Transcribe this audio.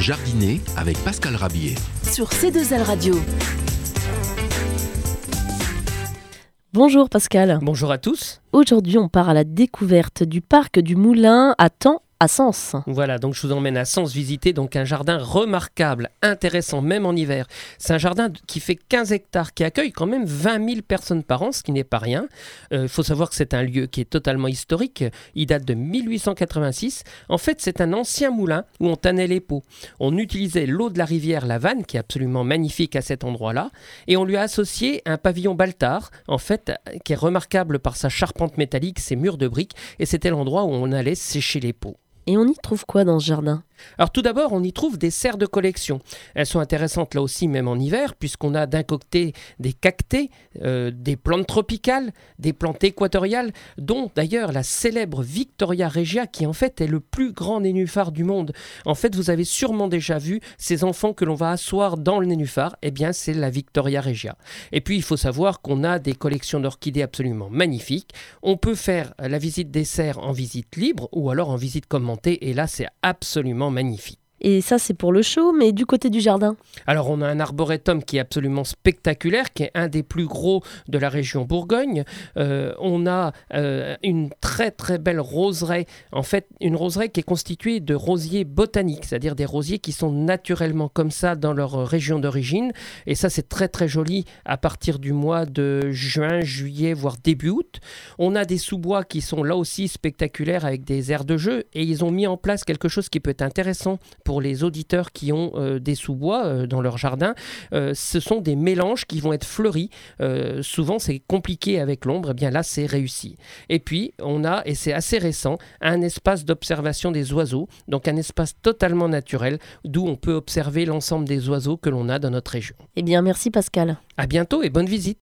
Jardiner avec Pascal Rabier. Sur C2L Radio. Bonjour Pascal. Bonjour à tous. Aujourd'hui, on part à la découverte du parc du Moulin à Thaon, à Sens. Voilà, donc je vous emmène à Sens visiter donc un jardin remarquable, intéressant même en hiver. C'est un jardin qui fait 15 hectares, qui accueille quand même 20 000 personnes par an, ce qui n'est pas rien. Il faut savoir que c'est un lieu qui est totalement historique. Il date de 1886. En fait, c'est un ancien moulin où on tannait les pots. On utilisait l'eau de la rivière La Vanne, qui est absolument magnifique à cet endroit-là, et on lui a associé un pavillon Baltard, en fait, qui est remarquable par sa charpente métallique, ses murs de briques, et c'était l'endroit où on allait sécher les pots. Et on y trouve quoi dans ce jardin ? Alors tout d'abord, on y trouve des serres de collection. Elles sont intéressantes là aussi, même en hiver, puisqu'on a d'un côté des cactées, des plantes tropicales, des plantes équatoriales, dont d'ailleurs la célèbre Victoria Regia, qui en fait est le plus grand nénuphar du monde. En fait, vous avez sûrement déjà vu ces enfants que l'on va asseoir dans le nénuphar, eh bien c'est la Victoria Regia. Et puis il faut savoir qu'on a des collections d'orchidées absolument magnifiques. On peut faire la visite des serres en visite libre ou alors en visite commentée, et là c'est absolument magnifique. Et ça, c'est pour le show, mais du côté du jardin ? Alors, on a un arboretum qui est absolument spectaculaire, qui est un des plus gros de la région Bourgogne. On a une très très belle roseraie, en fait, une roseraie qui est constituée de rosiers botaniques, c'est-à-dire des rosiers qui sont naturellement comme ça dans leur région d'origine. Et ça, c'est très très joli à partir du mois de juin, juillet, voire début août. On a des sous-bois qui sont là aussi spectaculaires avec des aires de jeu, et ils ont mis en place quelque chose qui peut être intéressant pour les auditeurs qui ont des sous-bois dans leur jardin. Ce sont des mélanges qui vont être fleuris. Souvent, c'est compliqué avec l'ombre. Eh bien là, c'est réussi. Et puis, on a, et c'est assez récent, un espace d'observation des oiseaux. Donc, un espace totalement naturel d'où on peut observer l'ensemble des oiseaux que l'on a dans notre région. Eh bien, merci Pascal. À bientôt et bonne visite.